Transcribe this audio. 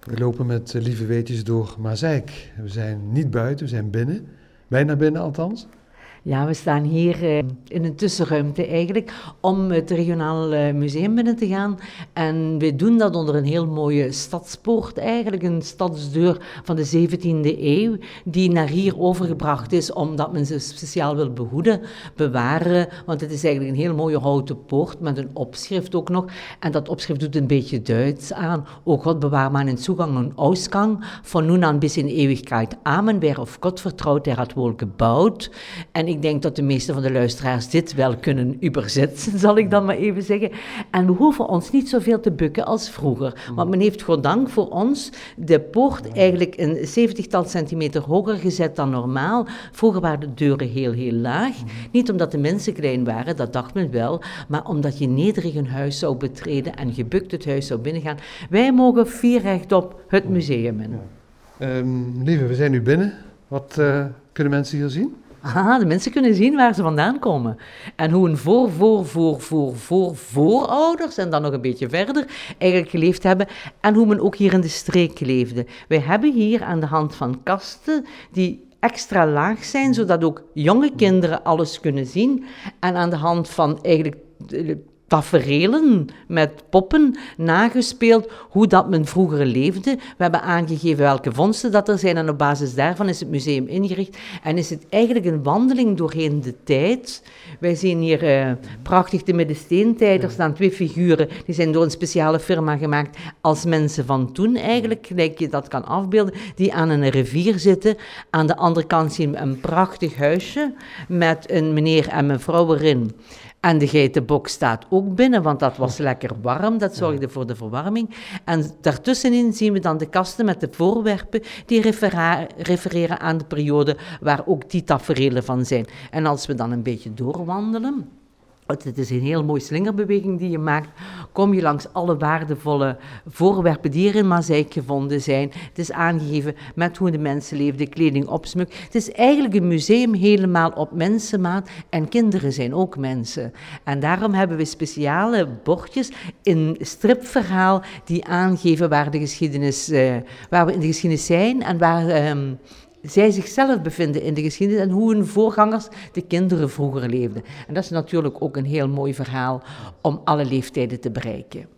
We lopen met lieve weetjes door Maaseik. We zijn niet buiten, we zijn binnen. Bijna binnen althans. Ja, we staan hier in een tussenruimte eigenlijk om het regionaal museum binnen te gaan. En we doen dat onder een heel mooie stadspoort eigenlijk, een stadsdeur van de 17e eeuw, die naar hier overgebracht is omdat men ze speciaal wil behoeden, bewaren. Want het is eigenlijk een heel mooie houten poort met een opschrift ook nog. En dat opschrift doet een beetje Duits aan. O God, bewaar man in Zugang und Ausgang, von nun an bis in Ewigkeit. Amen, wer auf Gott vertraut, der hat wohl gebaut. En ik denk dat de meeste van de luisteraars dit wel kunnen überzetten, zal ik dan maar even zeggen. En we hoeven ons niet zoveel te bukken als vroeger. Want men heeft goddank voor ons de poort eigenlijk een 70-tal centimeter hoger gezet dan normaal. Vroeger waren de deuren heel, heel laag. Niet omdat de mensen klein waren, dat dacht men wel, maar omdat je nederig een huis zou betreden en gebukt het huis zou binnengaan. Wij mogen vier rechtop het museum in. Lieve, we zijn nu binnen. Wat kunnen mensen hier zien? Ah, de mensen kunnen zien waar ze vandaan komen. En hoe een voorouders, en dan nog een beetje verder, eigenlijk geleefd hebben. En hoe men ook hier in de streek leefde. Wij hebben hier aan de hand van kasten die extra laag zijn, zodat ook jonge kinderen alles kunnen zien. En aan de hand van eigenlijk taferelen met poppen nagespeeld hoe dat men vroeger leefde. We hebben aangegeven welke vondsten dat er zijn en op basis daarvan is het museum ingericht en is het eigenlijk een wandeling doorheen de tijd. Wij zien hier prachtig de Middensteentijd. Er staan twee figuren, die zijn door een speciale firma gemaakt als mensen van toen eigenlijk, gelijk je dat kan afbeelden, die aan een rivier zitten. Aan de andere kant zien we een prachtig huisje met een meneer en mevrouw erin. En de geitenbok staat ook binnen, want dat was lekker warm, dat zorgde voor de verwarming. En daartussenin zien we dan de kasten met de voorwerpen die refereren aan de periode waar ook die taferelen van zijn. En als we dan een beetje doorwandelen, het is een heel mooie slingerbeweging die je maakt, kom je langs alle waardevolle voorwerpen die er in Maaseik gevonden zijn. Het is aangegeven met hoe de mensen leefden, kleding, opsmuk. Het is eigenlijk een museum helemaal op mensenmaat en kinderen zijn ook mensen. En daarom hebben we speciale bordjes in stripverhaal die aangeven waar we in de geschiedenis zijn en waar zij zichzelf bevinden in de geschiedenis en hoe hun voorgangers, de kinderen, vroeger leefden. En dat is natuurlijk ook een heel mooi verhaal om alle leeftijden te bereiken.